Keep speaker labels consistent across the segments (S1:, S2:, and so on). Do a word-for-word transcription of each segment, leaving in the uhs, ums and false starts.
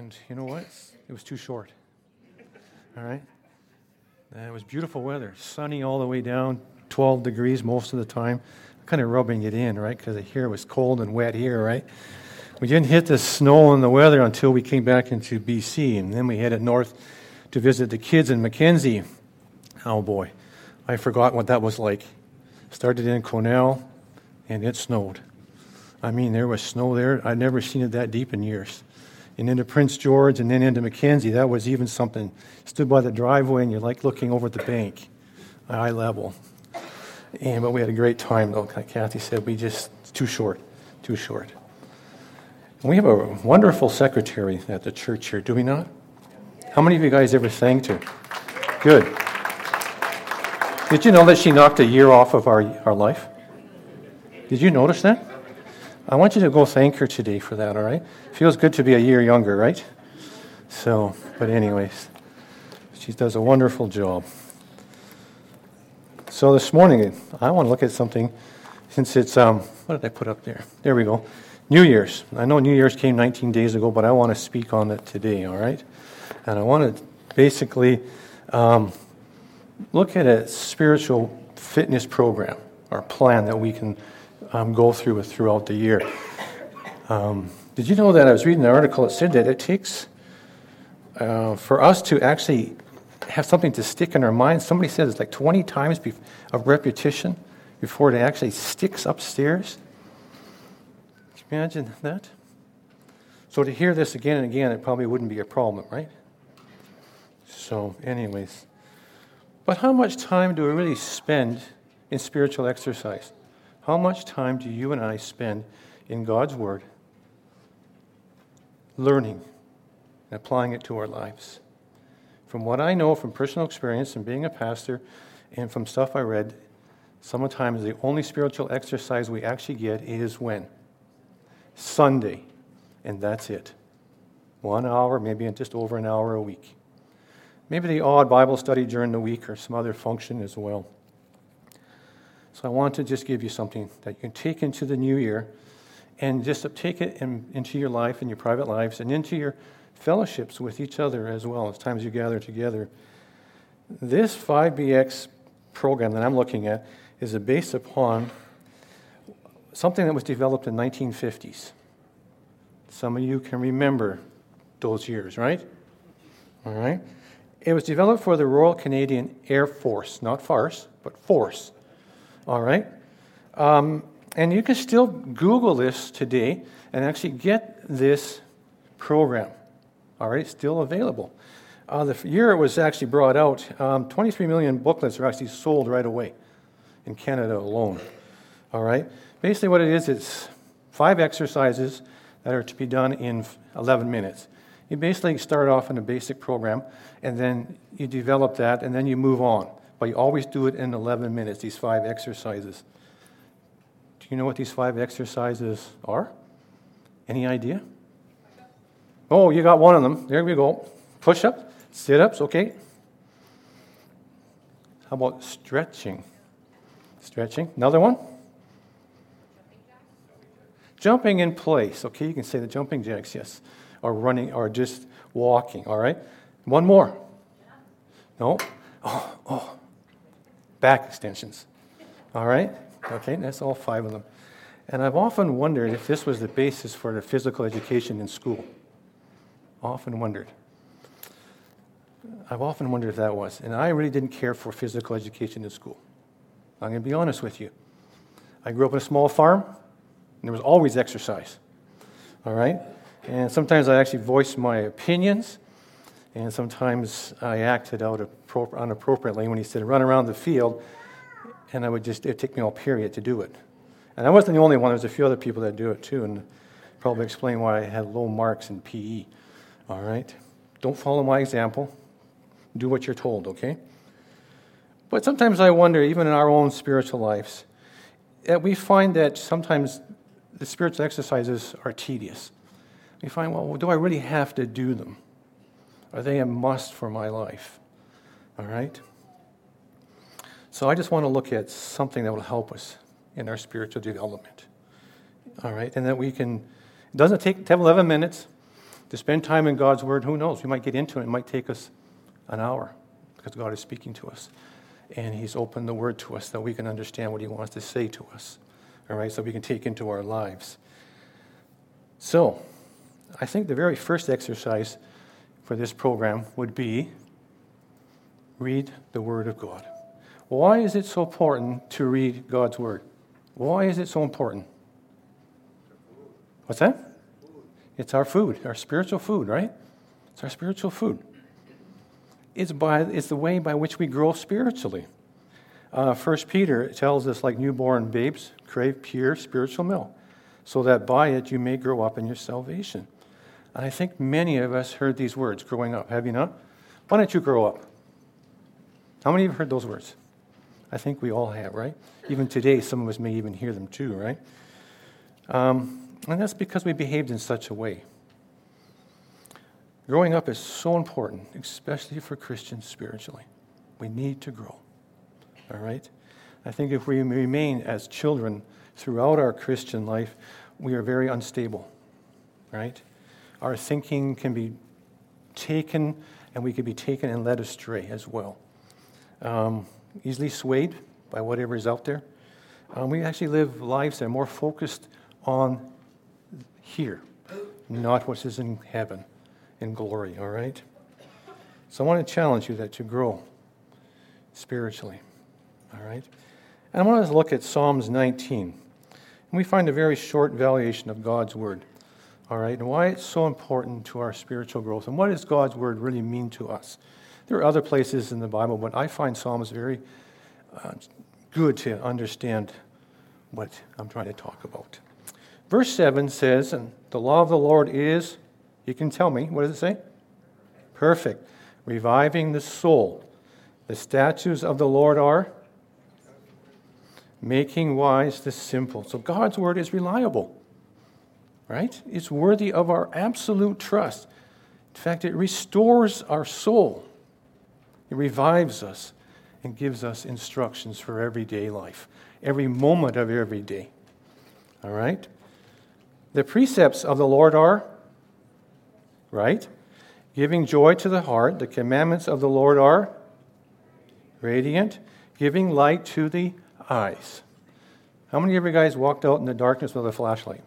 S1: And you know what? It was too short. All right? And it was beautiful weather, sunny all the way down, twelve degrees most of the time. Kind of rubbing it in, right? Because here it was cold and wet here, right? We didn't hit the snow and the weather until we came back into B C, and then we headed north to visit the kids in Mackenzie. Oh boy, I forgot what that was like. Started in Cornell, and it snowed. I mean, there was snow there. I'd never seen it that deep in years. And into Prince George, and then into Mackenzie, that was even something. Stood by the driveway, and you're like looking over at the bank, eye level. And but we had a great time, though. Like Kathy said, we just too short, too short. And we have a wonderful secretary at the church here, do we not? How many of you guys ever sang to her? Good. Did you know that she knocked a year off of our, our life? Did you notice that? I want you to go thank her today for that, all right? Feels good to be a year younger, right? So, but anyways, she does a wonderful job. So this morning, I want to look at something, since it's, um, what did I put up there? There we go. New Year's. I know New Year's came nineteen days ago, but I want to speak on it today, all right? And I want to basically um, look at a spiritual fitness program or plan that we can um, go through with throughout the year. Um, did you know that I was reading an article that said that it takes, uh, for us to actually have something to stick in our minds, somebody said it's like twenty times be- of repetition before it actually sticks upstairs. Can you imagine that? So to hear this again and again, it probably wouldn't be a problem, right? So anyways. But how much time do we really spend in spiritual exercise? How much time do you and I spend in God's Word, learning and applying it to our lives? From what I know from personal experience and being a pastor and from stuff I read, sometimes the only spiritual exercise we actually get is when? Sunday. And that's it. One hour, maybe just over an hour a week. Maybe the odd Bible study during the week or some other function as well. So I want to just give you something that you can take into the new year and just take it in, into your life and your private lives and into your fellowships with each other as well as times you gather together. This five B X program that I'm looking at is based upon something that was developed in the nineteen fifties. Some of you can remember those years, right? All right. It was developed for the Royal Canadian Air Force, not farce, but force. All right. Um, and you can still Google this today and actually get this program. All right, still available. Uh, the year it was actually brought out, um, twenty-three million booklets are actually sold right away in Canada alone. All right, basically what it is, it's five exercises that are to be done in eleven minutes. You basically start off in a basic program, and then you develop that, and then you move on. But you always do it in eleven minutes, these five exercises. Do you know what these five exercises are? Any idea? Oh, you got one of them. There we go. Push-up, sit-ups, okay. How about stretching? Stretching. Another one? Jumping in place. Okay, you can say the jumping jacks, yes. Or running, or just walking, all right? One more. No? Oh, oh. Back extensions. All right? Okay, that's all five of them. And I've often wondered if this was the basis for the physical education in school. Often wondered. I've often wondered if that was. And I really didn't care for physical education in school. I'm going to be honest with you. I grew up on a small farm, and there was always exercise. All right? And sometimes I actually voiced my opinions, and sometimes I acted out inappropriately when he said, run around the field, and I would just, it'd take me all period to do it. And I wasn't the only one. There was a few other people that do it too, and probably explain why I had low marks in P E. All right? Don't follow my example. Do what you're told, okay? But sometimes I wonder, even in our own spiritual lives, that we find that sometimes the spiritual exercises are tedious. We find, well, do I really have to do them? Are they a must for my life? All right? So I just want to look at something that will help us in our spiritual development. All right? And that we can, it doesn't take eleven minutes. To spend time in God's Word, who knows? We might get into it. It might take us an hour because God is speaking to us. And He's opened the Word to us that we can understand what He wants to say to us. All right, so we can take into our lives. So, I think the very first exercise for this program would be read the Word of God. Why is it so important to read God's Word? Why is it so important? What's that? It's our food, our spiritual food, right? It's our spiritual food. It's by it's the way by which we grow spiritually. Uh, First Peter tells us, like newborn babes, crave pure spiritual milk, so that by it you may grow up in your salvation. And I think many of us heard these words growing up. Have you not? Why don't you grow up? How many of you have heard those words? I think we all have, right? Even today, some of us may even hear them too, right? Um, and that's because we behaved in such a way. Growing up is so important, especially for Christians spiritually. We need to grow, all right? I think if we remain as children throughout our Christian life, we are very unstable, right? Our thinking can be taken, and we can be taken and led astray as well. Um, easily swayed by whatever is out there. Um, we actually live lives that are more focused on here, not what is in heaven, in glory, all right? So I want to challenge you that to grow spiritually, all right? And I want to look at Psalms nineteen. And we find a very short valuation of God's Word, all right? And why it's so important to our spiritual growth. And what does God's Word really mean to us? There are other places in the Bible, but I find Psalms very uh, good to understand what I'm trying to talk about. Verse seven says, and the law of the Lord is, you can tell me, what does it say? Perfect. Reviving the soul. The statutes of the Lord are making wise the simple. So God's Word is reliable, right? It's worthy of our absolute trust. In fact, it restores our soul. It revives us and gives us instructions for everyday life, every moment of every day. All right? The precepts of the Lord are, right? Giving joy to the heart. The commandments of the Lord are radiant, giving light to the eyes. How many of you guys walked out in the darkness with a flashlight?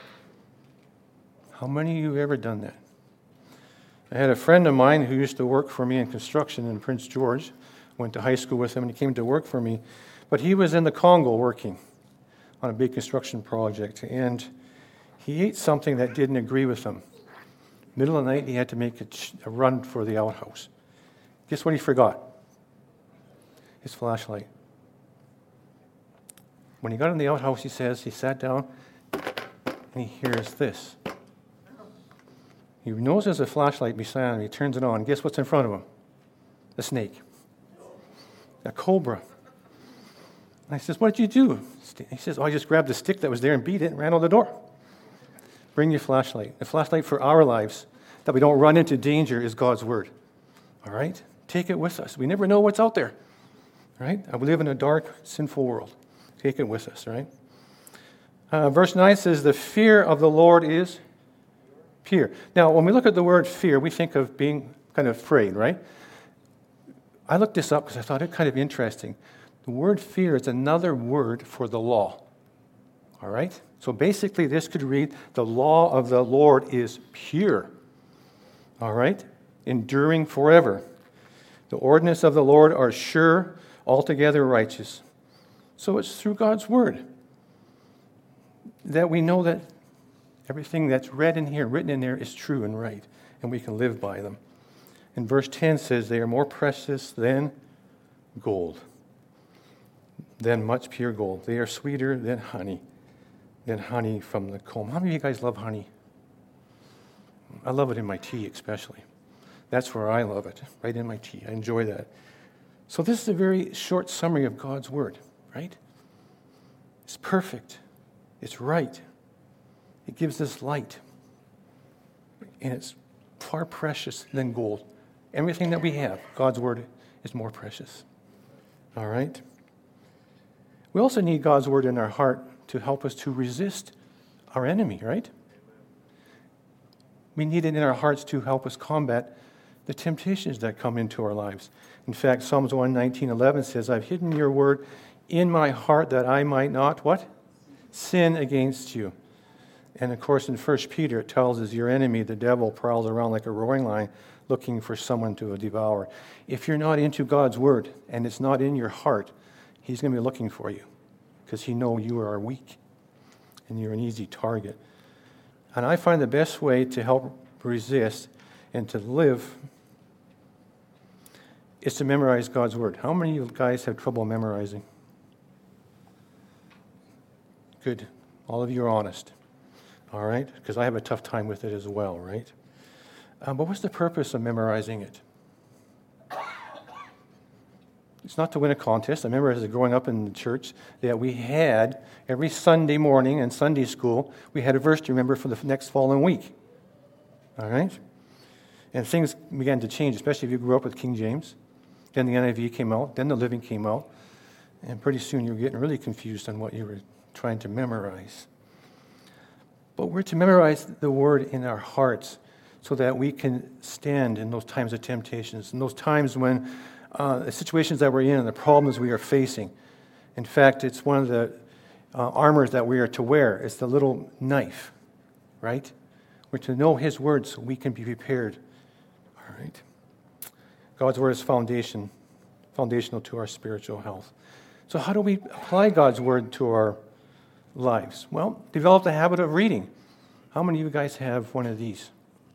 S1: How many of you have ever done that? I had a friend of mine who used to work for me in construction in Prince George. Went to high school with him, and he came to work for me. But he was in the Congo working on a big construction project, and he ate something that didn't agree with him. Middle of the night, he had to make a, ch- a run for the outhouse. Guess what he forgot? His flashlight. When he got in the outhouse, he says, he sat down, and he hears this. He knows there's a flashlight beside him. He turns it on. Guess what's in front of him? A snake. A cobra. And I says, what did you do? He says, oh, I just grabbed the stick that was there and beat it and ran out the door. Bring your flashlight. The flashlight for our lives, that we don't run into danger, is God's Word. All right? Take it with us. We never know what's out there. Right? We live in a dark, sinful world. Take it with us, right? Uh, verse nine says, the fear of the Lord is pure. Now, when we look at the word fear, we think of being kind of afraid, right? I looked this up because I thought it kind of interesting. The word fear is another word for the law. All right? So basically, this could read, the law of the Lord is pure. All right? Enduring forever. The ordinances of the Lord are sure, altogether righteous. So it's through God's Word that we know that everything that's read in here, written in there, is true and right, and we can live by them. And verse ten says, they are more precious than gold, than much pure gold. They are sweeter than honey, than honey from the comb. How many of you guys love honey? I love it in my tea especially. That's where I love it, right in my tea. I enjoy that. So this is a very short summary of God's Word, right? It's perfect. It's right. It gives us light. And it's far precious than gold. Everything that we have, God's Word is more precious. All right? We also need God's Word in our heart to help us to resist our enemy, right? We need it in our hearts to help us combat the temptations that come into our lives. In fact, Psalms one nineteen eleven says, I've hidden your word in my heart that I might not, what? Sin against you. And of course, in First Peter, it tells us your enemy, the devil, prowls around like a roaring lion looking for someone to devour. If you're not into God's word and it's not in your heart, he's going to be looking for you because he knows you are weak and you're an easy target. And I find the best way to help resist and to live is to memorize God's word. How many of you guys have trouble memorizing? Good. All of you are honest. All right? Because I have a tough time with it as well, right? Um, but what's the purpose of memorizing it? It's not to win a contest. I remember as growing up in the church that we had, every Sunday morning in Sunday school, we had a verse to remember for the next following week. All right? And things began to change, especially if you grew up with King James. Then the N I V came out, then the Living came out, and pretty soon you were getting really confused on what you were trying to memorize. But we're to memorize the word in our hearts so that we can stand in those times of temptations, in those times when uh, the situations that we're in and the problems we are facing. In fact, it's one of the uh, armors that we are to wear. It's the little knife, right? We're to know his word so we can be prepared. All right? God's word is foundation, foundational to our spiritual health. So how do we apply God's word to our lives? Well, develop the habit of reading. How many of you guys have one of these?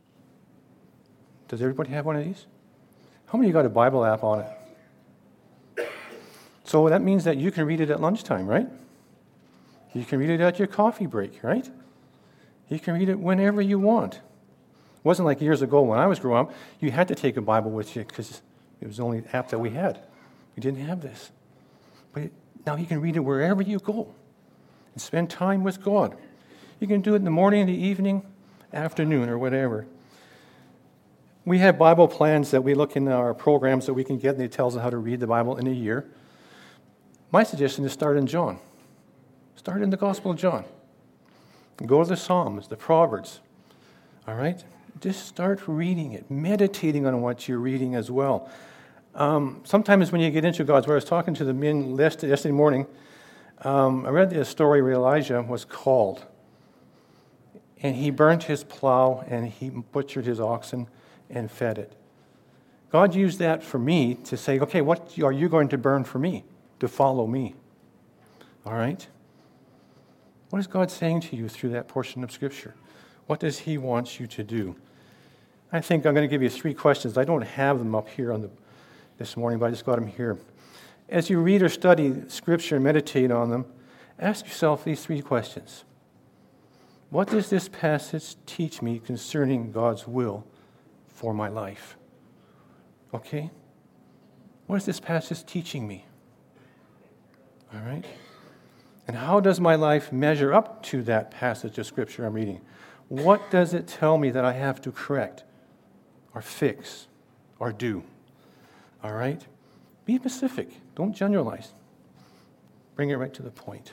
S1: Does everybody have one of these? How many of you got a Bible app on it? So that means that you can read it at lunchtime, right? You can read it at your coffee break, right? You can read it whenever you want. It wasn't like years ago when I was growing up, you had to take a Bible with you because it was the only app that we had. We didn't have this. But now you can read it wherever you go and spend time with God. You can do it in the morning, in the evening, afternoon, or whatever. We have Bible plans that we look in our programs that we can get, and it tells us how to read the Bible in a year. My suggestion is start in John. Start in the Gospel of John. Go to the Psalms, the Proverbs. All right? Just start reading it, meditating on what you're reading as well. Um, sometimes when you get into God's Word, I was talking to the men yesterday morning. Um, I read the story where Elijah was called. And he burnt his plow and he butchered his oxen and fed it. God used that for me to say, okay, what are you going to burn for me? To follow me. All right? What is God saying to you through that portion of Scripture? What does he want you to do? I think I'm going to give you three questions. I don't have them up here on the this morning, but I just got them here. As you read or study Scripture and meditate on them, ask yourself these three questions. What does this passage teach me concerning God's will for my life? Okay? What is this passage teaching me? All right? And how does my life measure up to that passage of Scripture I'm reading? What does it tell me that I have to correct or fix or do? All right? Be specific. Don't generalize. Bring it right to the point.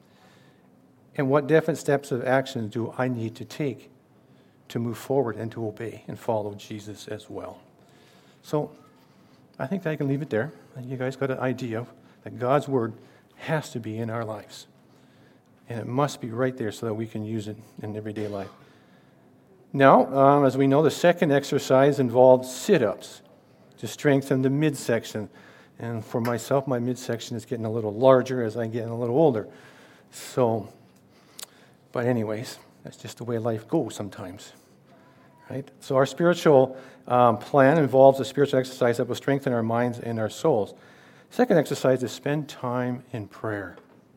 S1: And what definite steps of action do I need to take to move forward and to obey and follow Jesus as well? So I think I can leave it there. You guys got an idea that God's Word has to be in our lives. And it must be right there so that we can use it in everyday life. Now, um, as we know, the second exercise involves sit-ups to strengthen the midsection. And for myself, my midsection is getting a little larger as I get a little older. So, but anyways, that's just the way life goes sometimes. Right? So our spiritual um, plan involves a spiritual exercise that will strengthen our minds and our souls. Second exercise is spend time in prayer.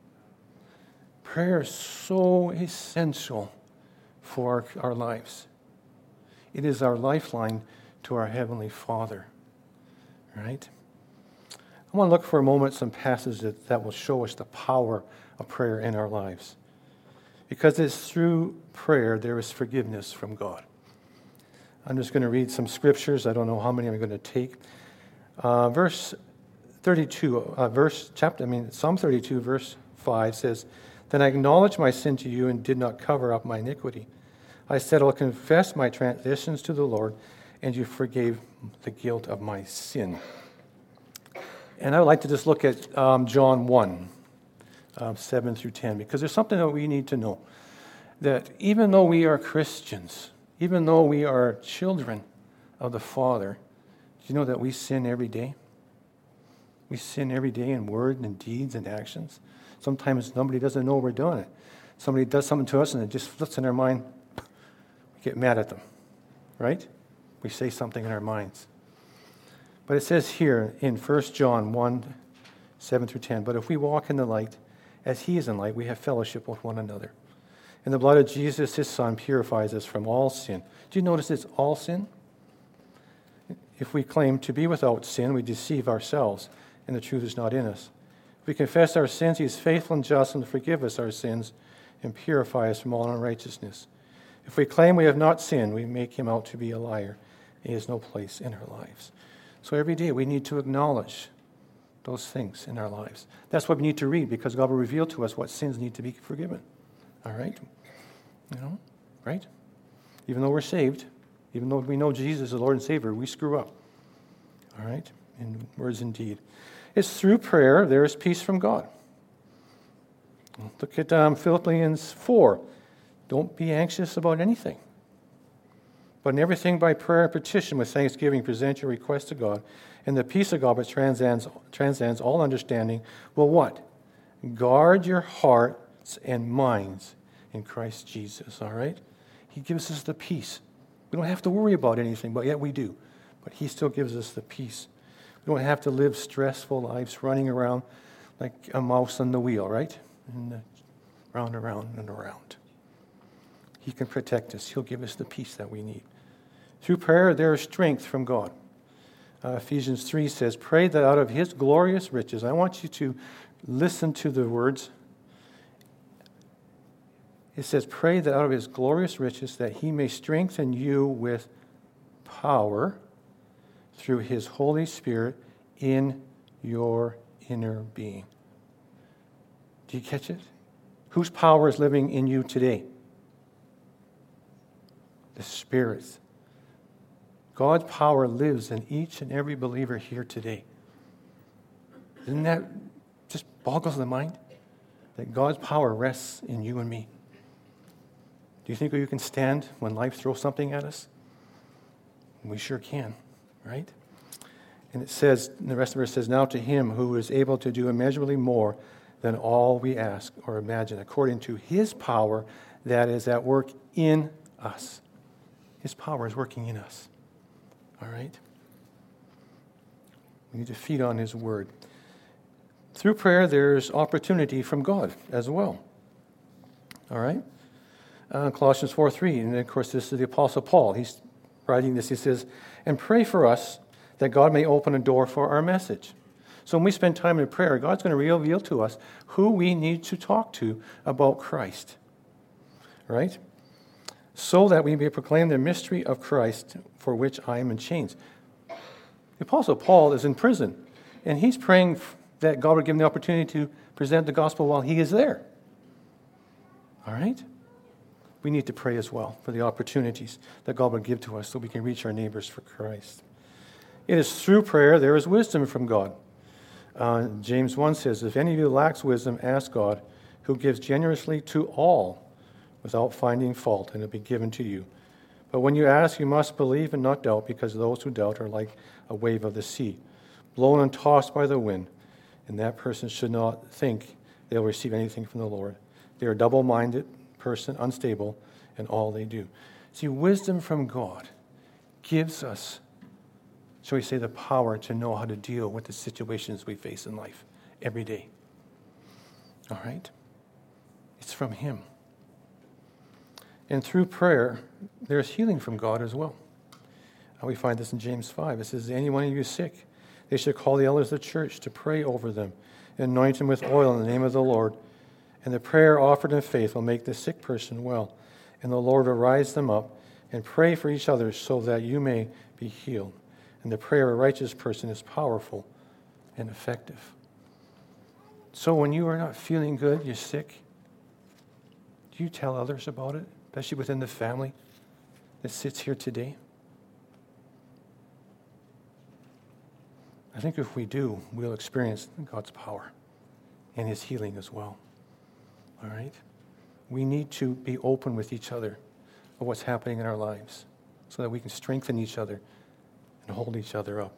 S1: Prayer is so essential for our, our lives. It is our lifeline to our Heavenly Father. Right? I want to look for a moment some passages that, that will show us the power of prayer in our lives. Because it's through prayer there is forgiveness from God. I'm just going to read some scriptures. I don't know how many I'm going to take. Uh, verse thirty-two, uh, verse chapter. I mean Psalm thirty-two, verse five says, "Then I acknowledged my sin to you and did not cover up my iniquity. I said, I'll confess my transgressions to the Lord, and you forgave the guilt of my sin. And I would like to just look at um, John one, um, seven through ten, because there's something that we need to know. That even though we are Christians, even though we are children of the Father, do you know that we sin every day? We sin every day in word and deeds and actions. Sometimes nobody doesn't know we're doing it. Somebody does something to us and it just flips in our mind. We get mad at them, right? We say something in our minds. But it says here in First John one, seven through ten, but if we walk in the light, as he is in light, we have fellowship with one another. And the blood of Jesus, his Son, purifies us from all sin. Do you notice it's all sin? If we claim to be without sin, we deceive ourselves, and the truth is not in us. If we confess our sins, he is faithful and just and to forgive us our sins and purify us from all unrighteousness. If we claim we have not sinned, we make him out to be a liar. He has no place in our lives. So every day we need to acknowledge those things in our lives. That's what we need to read, because God will reveal to us what sins need to be forgiven. All right? You know, right? Even though we're saved, even though we know Jesus is Lord and Savior, we screw up. All right? In words and deed. It's through prayer there is peace from God. Look at um, Philippians four. Don't be anxious about anything, but in everything by prayer and petition with thanksgiving present your request to God, and the peace of God which transcends, transcends all understanding will what? Guard your hearts and minds in Christ Jesus, all right? He gives us the peace. We don't have to worry about anything, but yet we do. But he still gives us the peace. We don't have to live stressful lives running around like a mouse on the wheel, right? And round, around, and around. He can protect us. He'll give us the peace that we need. Through prayer, there is strength from God. Uh, Ephesians three says, pray that out of his glorious riches, I want you to listen to the words. It says, pray that out of his glorious riches that he may strengthen you with power through his Holy Spirit in your inner being. Do you catch it? Whose power is living in you today? The Spirit's. God's power lives in each and every believer here today. Isn't that just boggles the mind? That God's power rests in you and me. Do you think you can stand when life throws something at us? We sure can, right? And it says, and the rest of it says, now to him who is able to do immeasurably more than all we ask or imagine, according to his power that is at work in us. His power is working in us. All right? We need to feed on his word. Through prayer, there's opportunity from God as well. All right? Uh, Colossians four three, and of course this is the Apostle Paul. He's writing this. He says, and pray for us that God may open a door for our message. So when we spend time in prayer, God's going to reveal to us who we need to talk to about Christ. Right? So that we may proclaim the mystery of Christ for which I am in chains. The Apostle Paul is in prison, and he's praying that God would give him the opportunity to present the gospel while he is there. All right? We need to pray as well for the opportunities that God would give to us so we can reach our neighbors for Christ. It is through prayer there is wisdom from God. Uh, James one says, if any of you lacks wisdom, ask God, who gives generously to all without finding fault, and it will be given to you. But when you ask, you must believe and not doubt, because those who doubt are like a wave of the sea, blown and tossed by the wind, and that person should not think they'll receive anything from the Lord. They are a double-minded person, unstable in all they do. See, wisdom from God gives us, shall we say, the power to know how to deal with the situations we face in life every day. All right? It's from him. And through prayer, there's healing from God as well. And we find this in James five. It says, any one of you is sick, they should call the elders of the church to pray over them, and anoint them with oil in the name of the Lord. And the prayer offered in faith will make the sick person well. And the Lord will rise them up, and pray for each other so that you may be healed. And the prayer of a righteous person is powerful and effective. So when you are not feeling good, you're sick, do you tell others about it? especially within the family that sits here today? I think if we do, we'll experience God's power and His healing as well. All right? We need to be open with each other of what's happening in our lives so that we can strengthen each other and hold each other up.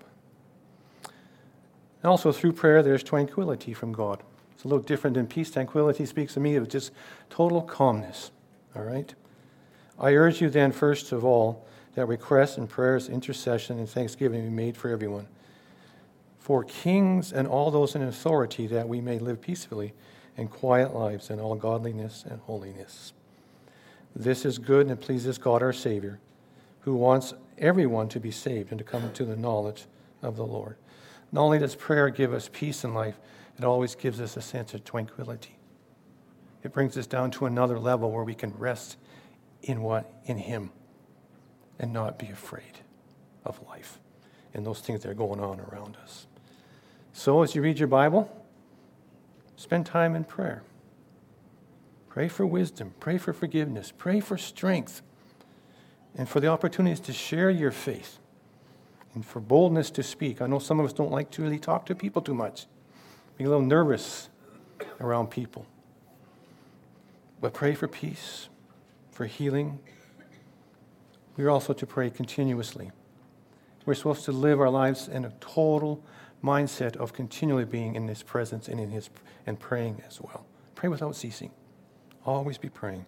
S1: And also through prayer, there's tranquility from God. It's a little different than peace. Tranquility speaks to me of just total calmness. All right? I urge you then, first of all, that requests and prayers, intercession, and thanksgiving be made for everyone, for kings and all those in authority, that we may live peacefully and quiet lives in all godliness and holiness. This is good and pleases God our Savior, who wants everyone to be saved and to come to the knowledge of the Lord. Not only does prayer give us peace in life, it always gives us a sense of tranquility. It brings us down to another level where we can rest in what? In Him, and not be afraid of life and those things that are going on around us. So as you read your Bible, spend time in prayer. Pray for wisdom. Pray for forgiveness. Pray for strength. And for the opportunities to share your faith. And for boldness to speak. I know some of us don't like to really talk to people too much. Be a little nervous around people. But pray for peace, for healing. We are also to pray continuously. We're supposed to live our lives in a total mindset of continually being in His presence and in His and praying as well. Pray without ceasing. Always be praying.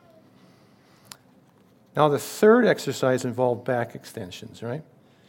S1: Now the third exercise involved back extensions, right?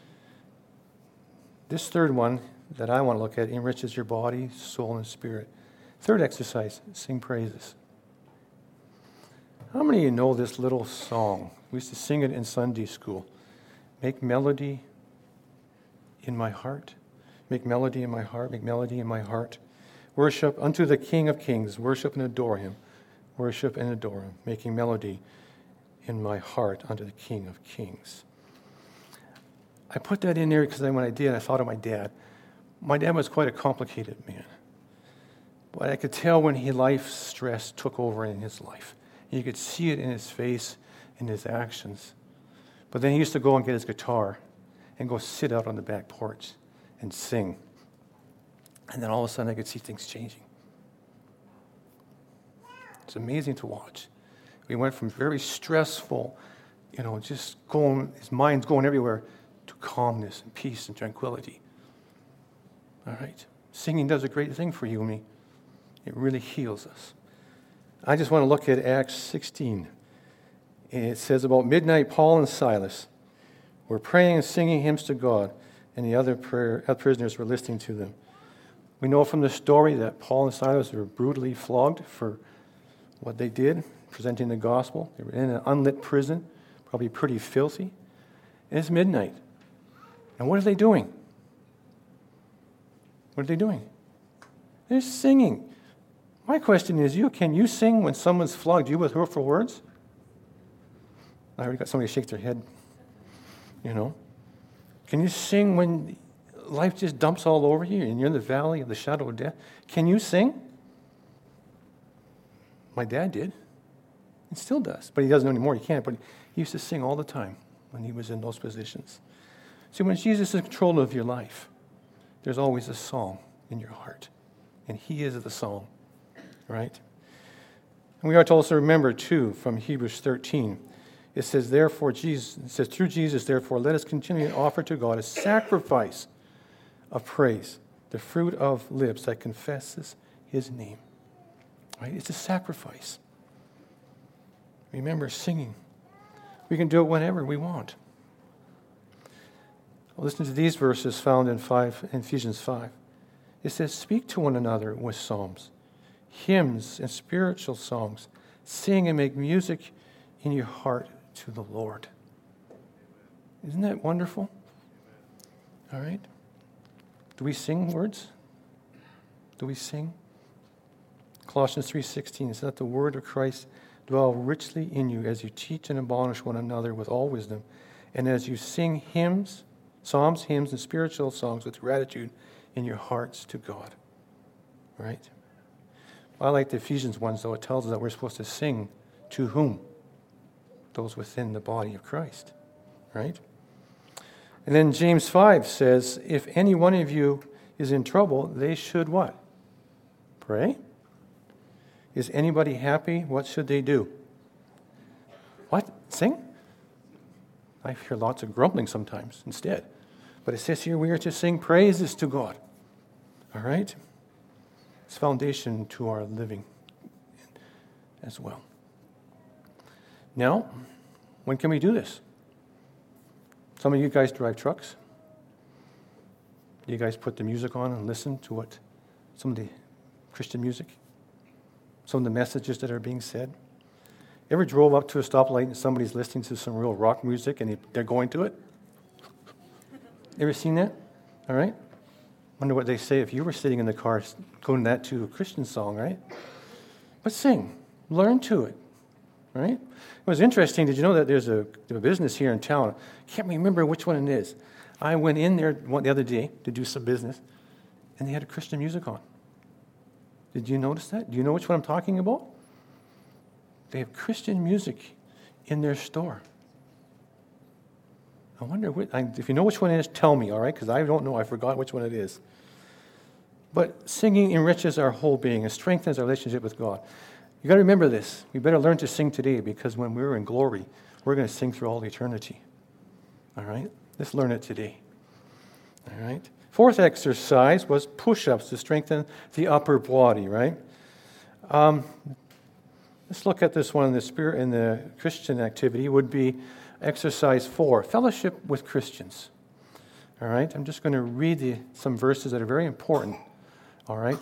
S1: This third one that I want to look at enriches your body, soul, and spirit. Third exercise, sing praises. How many of you know this little song? We used to sing it in Sunday school. Make melody in my heart. Make melody in my heart. Make melody in my heart. Worship unto the King of Kings. Worship and adore Him. Worship and adore Him. Making melody in my heart unto the King of Kings. I put that in there because when I did, I thought of my dad. My dad was quite a complicated man. But I could tell when he life stress took over in his life. You could see it in his face, in his actions. But then he used to go and get his guitar and go sit out on the back porch and sing. And then all of a sudden I could see things changing. It's amazing to watch. We went from very stressful, you know, just going, his mind's going everywhere, to calmness and peace and tranquility. All right? Singing does a great thing for you and me. It really heals us. I just want to look at Acts sixteen. It says about midnight, Paul and Silas were praying and singing hymns to God, and the other prayer, other prisoners were listening to them. We know from the story that Paul and Silas were brutally flogged for what they did, presenting the gospel. They were in an unlit prison, probably pretty filthy. And it's midnight. And what are they doing? What are they doing? They're singing. My question is, you can you sing when someone's flogged you with hurtful words? I already got somebody shake their head. You know? Can you sing when life just dumps all over you and you're in the valley of the shadow of death? Can you sing? My dad did. He still does. But he doesn't anymore. He can't. But he used to sing all the time when he was in those positions. See, when Jesus is in control of your life, there's always a song in your heart. And He is the song. Right? And we are to also remember, too, from Hebrews thirteen, it says, therefore, Jesus, it says, through Jesus, therefore, let us continually offer to God a sacrifice of praise, the fruit of lips that confesses His name. Right? It's a sacrifice. Remember, singing. We can do it whenever we want. Well, listen to these verses found in five, in Ephesians five. It says, speak to one another with psalms, hymns, and spiritual songs. Sing and make music in your heart to the Lord. Isn't that wonderful? All right. Do we sing words? Do we sing? Colossians three sixteen says, let the word of Christ dwell richly in you as you teach and admonish one another with all wisdom, and as you sing hymns, psalms, hymns, and spiritual songs with gratitude in your hearts to God. Right? I like the Ephesians ones, though. It tells us that we're supposed to sing to whom? those within the body of Christ, right? And then James five says, if any one of you is in trouble, they should what? Pray. Is anybody happy? What should they do? What? Sing? I hear lots of grumbling sometimes instead. But it says here we are to sing praises to God. All right? It's foundation to our living as well. Now, when can we do this? Some of you guys drive trucks. You guys put the music on and listen to what some of the Christian music, some of the messages that are being said. Ever drove up to a stoplight and somebody's listening to some real rock music and they're going to it? Ever seen that? All right. Wonder what they say if you were sitting in the car going that to a Christian song, right? But sing. Learn to it, right? It was interesting. Did you know that there's a, a business here in town? I can't remember which one it is. I went in there one, the other day to do some business, and they had a Christian music on. Did you notice that? Do you know which one I'm talking about? They have Christian music in their store. I wonder, what, I, if you know which one it is, tell me, all right? Because I don't know. I forgot which one it is. But singing enriches our whole being and strengthens our relationship with God. You got to remember this. We better learn to sing today because when we're in glory, we're going to sing through all eternity. All right? Let's learn it today. All right? Fourth exercise was push-ups to strengthen the upper body, right? Um, let's look at this one in the spirit in the Christian activity would be exercise four, fellowship with Christians. All right? I'm just going to read the, some verses that are very important. All right?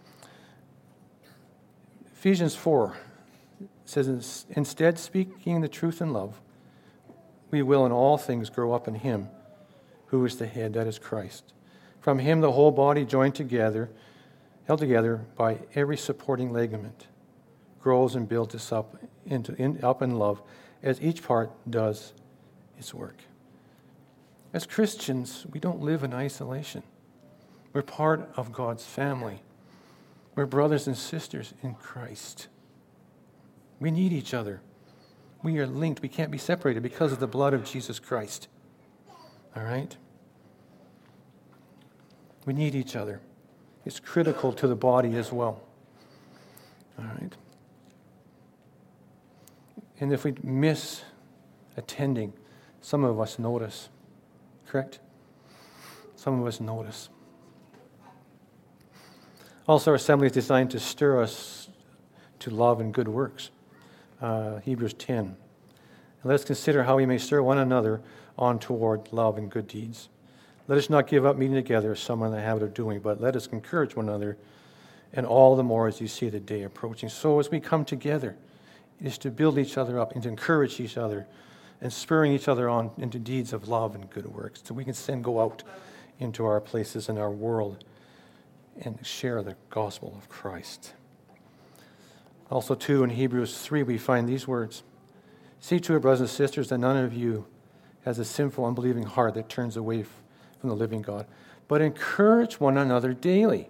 S1: Ephesians four says, instead, speaking the truth in love, we will in all things grow up in him who is the head, that is Christ. From him the whole body joined together, held together by every supporting ligament, grows and builds us up, into, in, up in love as each part does its work. As Christians, we don't live in isolation. We're part of God's family. We're brothers and sisters in Christ. We need each other. We are linked. We can't be separated because of the blood of Jesus Christ. All right? We need each other. It's critical to the body as well. All right? And if we miss attending, some of us notice. Correct? Some of us notice. Also, our assembly is designed to stir us to love and good works. Uh, Hebrews ten. And let us consider how we may stir one another on toward love and good deeds. Let us not give up meeting together as some are in the habit of doing, but let us encourage one another, and all the more as you see the day approaching. So as we come together, it is to build each other up and to encourage each other and spurring each other on into deeds of love and good works, so we can then go out into our places in our world and share the gospel of Christ. Also, too, in Hebrews three, we find these words. See to it, brothers and sisters, that none of you has a sinful, unbelieving heart that turns away from the living God, but encourage one another daily.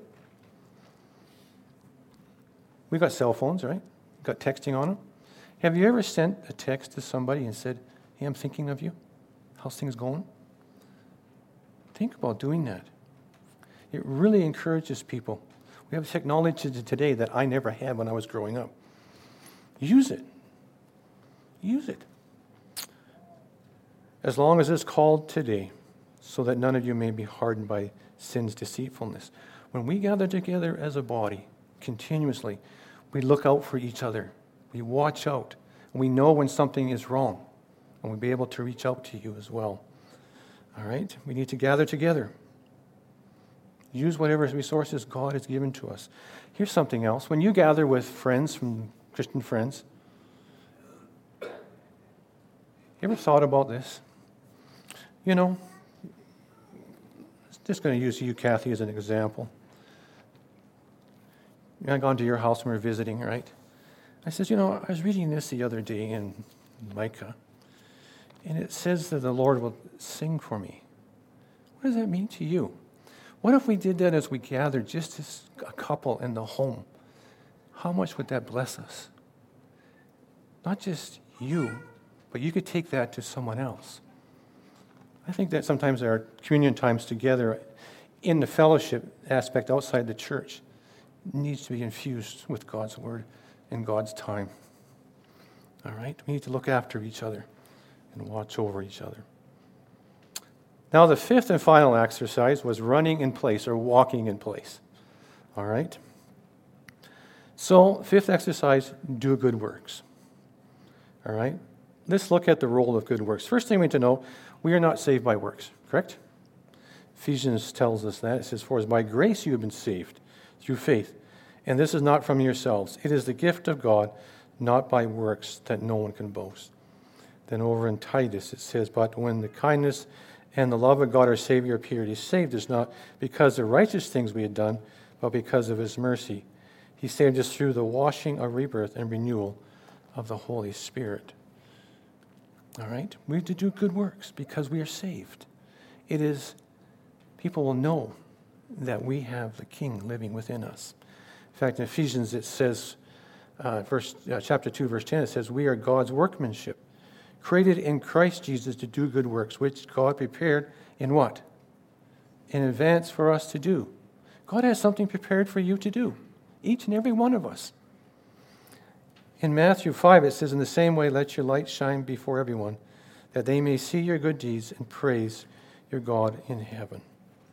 S1: We got cell phones, right? Got texting on them. Have you ever sent a text to somebody and said, hey, I'm thinking of you? How's things going? Think about doing that. It really encourages people. We have technology today that I never had when I was growing up. Use it. Use it. As long as it's called today, so that none of you may be hardened by sin's deceitfulness. When we gather together as a body, continuously, we look out for each other. We watch out. We know when something is wrong, and we'll be able to reach out to you as well. All right? We need to gather together. Use whatever resources God has given to us. Here's something else. When you gather with friends, from Christian friends, you ever thought about this? You know, just going to use you, Kathy, as an example. I gone to your house when we were visiting, right? I said, you know, I was reading this the other day in Micah, and it says that the Lord will sing for me. What does that mean to you? What if we did that as we gathered, just as a couple in the home? How much would that bless us? Not just you, but you could take that to someone else. I think that sometimes our communion times together in the fellowship aspect outside the church needs to be infused with God's word and God's time. All right? We need to look after each other and watch over each other. Now, the fifth and final exercise was running in place or walking in place. All right? So, fifth exercise, do good works. All right? Let's look at the role of good works. First thing we need to know, we are not saved by works, correct? Ephesians tells us that. It says, "For as by grace you have been saved through faith, and this is not from yourselves. It is the gift of God, not by works, that no one can boast." Then over in Titus it says, "But when the kindness and the love of God our Savior appeared, He saved us not because of righteous things we had done, but because of His mercy. He saved us through the washing of rebirth and renewal of the Holy Spirit." All right? We have to do good works because we are saved. It is, people will know that we have the King living within us. In fact, in Ephesians it says, uh, verse, uh, chapter two, verse ten, it says, "We are God's workmanship, created in Christ Jesus to do good works, which God prepared in what? In advance for us to do." God has something prepared for you to do, each and every one of us. In Matthew five, it says, "In the same way, let your light shine before everyone, that they may see your good deeds and praise your God in heaven."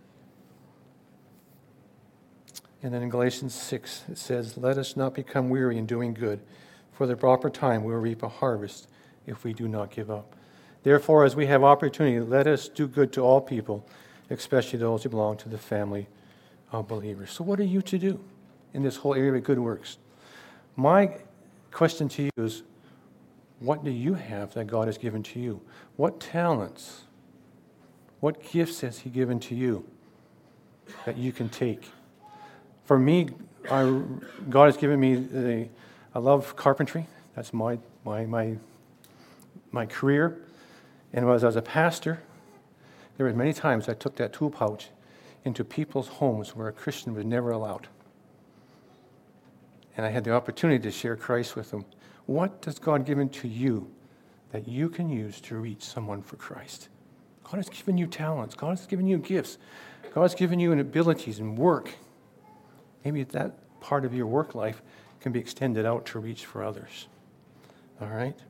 S1: And then in Galatians six, it says, "Let us not become weary in doing good, for the proper time we will reap a harvest if we do not give up. Therefore, as we have opportunity, let us do good to all people, especially those who belong to the family of believers." So what are you to do in this whole area of good works? My question to you is, what do you have that God has given to you? What talents, what gifts has He given to you that you can take? For me, I, God has given me the, I love carpentry. That's my my my my career. And as I was a pastor, there were many times I took that tool pouch into people's homes where a Christian was never allowed. And I had the opportunity to share Christ with them. What has God given to you that you can use to reach someone for Christ? God has given you talents. God has given you gifts. God has given you abilities and work. Maybe that part of your work life can be extended out to reach for others. All right?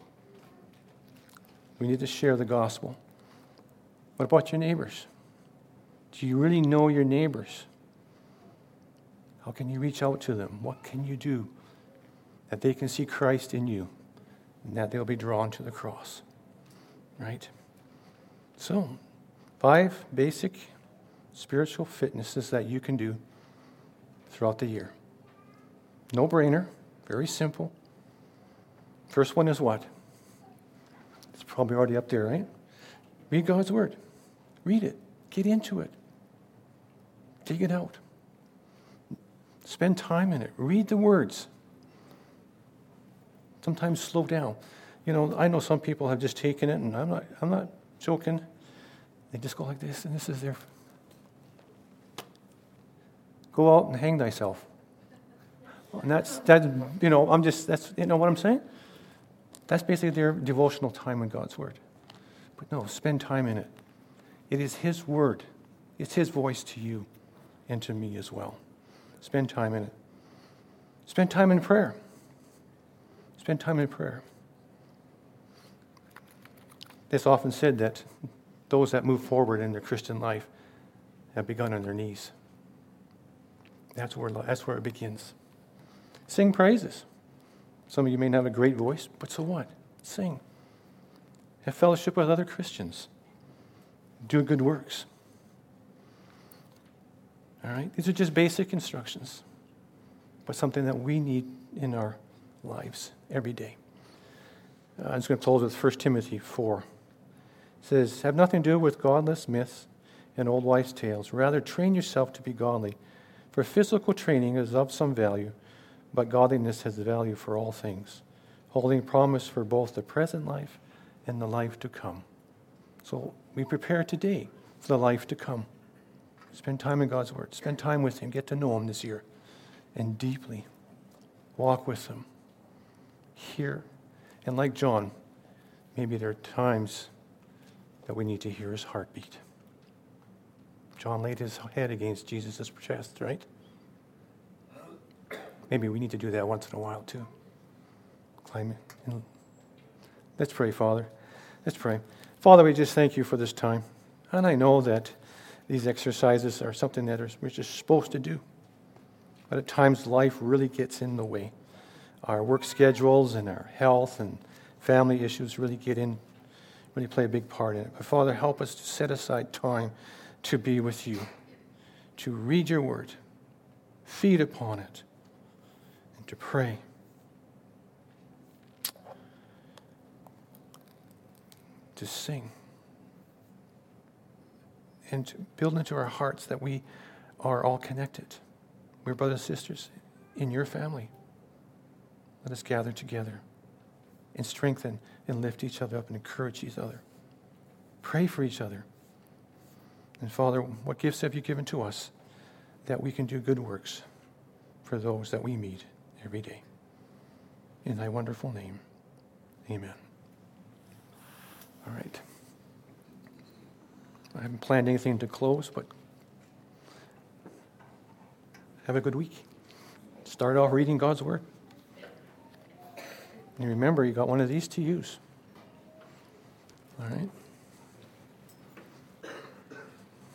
S1: We need to share the gospel. What about your neighbors? Do you really know your neighbors? How can you reach out to them? What can you do that they can see Christ in you and that they'll be drawn to the cross? Right? So, five basic spiritual fitnesses that you can do throughout the year. No brainer, very simple. First one is what? It's probably already up there, right? Read God's Word. Read it. Get into it. Dig it out. Spend time in it. Read the words. Sometimes slow down. You know, I know some people have just taken it, and I'm not I'm not joking. They just go like this, and this is their... Go out and hang thyself. And that's, that, you know, I'm just, that's, you know what I'm saying? That's basically their devotional time in God's Word. But no, spend time in it. It is His Word. It's His voice to you and to me as well. Spend time in it. Spend time in prayer. Spend time in prayer. It's often said that those that move forward in their Christian life have begun on their knees. That's where, that's where it begins. Sing praises. Some of you may not have a great voice, but so what? Sing. Have fellowship with other Christians. Do good works. All right? These are just basic instructions, but something that we need in our lives every day. Uh, I'm just going to close with First Timothy four. It says, "Have nothing to do with godless myths and old wives' tales. Rather, train yourself to be godly. For physical training is of some value, but godliness has value for all things, holding promise for both the present life and the life to come." So we prepare today for the life to come. Spend time in God's Word. Spend time with Him. Get to know Him this year. And deeply walk with Him. Hear. And like John, maybe there are times that we need to hear his heartbeat. John laid his head against Jesus' chest, right? Maybe we need to do that once in a while too. Climb in. Let's pray, Father. Let's pray. Father, we just thank you for this time. And I know that these exercises are something that we're just supposed to do. But at times life really gets in the way. Our work schedules and our health and family issues really get in, really play a big part in it. But Father, help us to set aside time to be with you, to read your word, feed upon it, and to pray. To sing. And to build into our hearts that we are all connected. We're brothers and sisters in your family. Let us gather together and strengthen and lift each other up and encourage each other. Pray for each other. And Father, what gifts have you given to us that we can do good works for those that we meet every day? In thy wonderful name, amen. All right. I haven't planned anything to close, but have a good week. Start off reading God's Word. And remember, you got one of these to use. All right.